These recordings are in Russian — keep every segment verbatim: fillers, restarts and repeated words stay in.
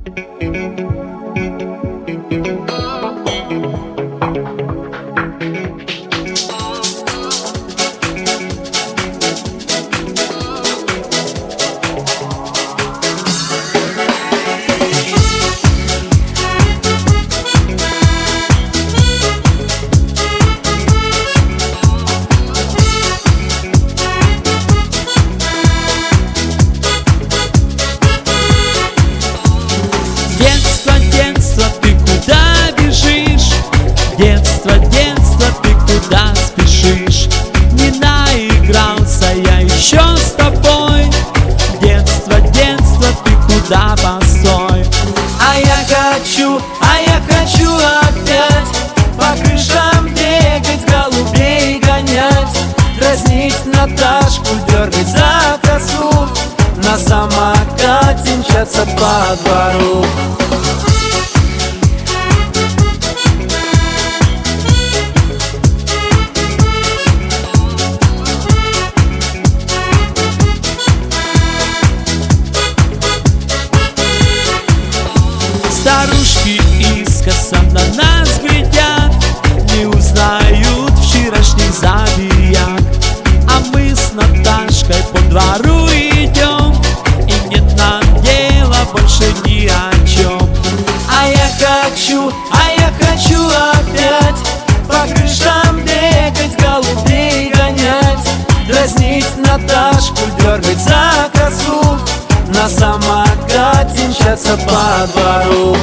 Детство, детство, ты куда спешишь? Не наигрался я еще с тобой. Детство, детство, ты куда босой? А я хочу, а я хочу опять по крышам бегать, голубей гонять, дразнить Наташку, дергать за косу, на самокате мчаться по двору. Старушки искоса на нас глядят, не узнают вчерашних забияк. А мы с Наташкой по двору идем, и нет нам дела больше ни о чем. А я хочу, а я хочу опять по крышам бегать, голубей гонять, дразнить Наташку, дергать за косу, на самокате мчаться по двору.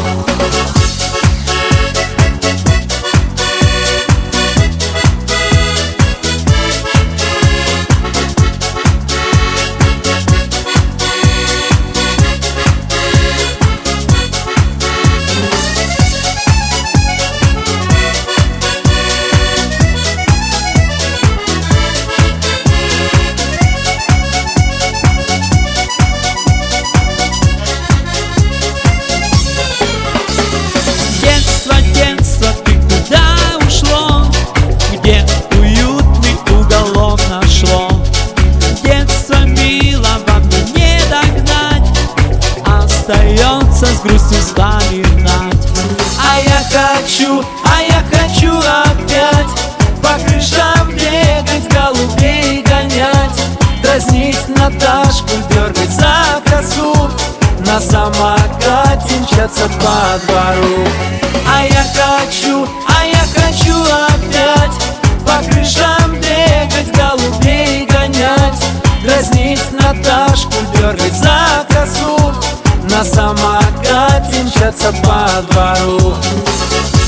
Детство, ты куда ушло? Где уютный уголок нашло? Детство милого мне не догнать, остается с грустью вспоминать. А я хочу, а я хочу опять по крышам бегать, голубей гонять, дразнить Наташку, дергать за косу, на самокате мчаться по двору. А я хочу, а я хочу опять по крышам бегать, голубей гонять, дразнить Наташку, дергать за косу, на самокате мчаться по двору.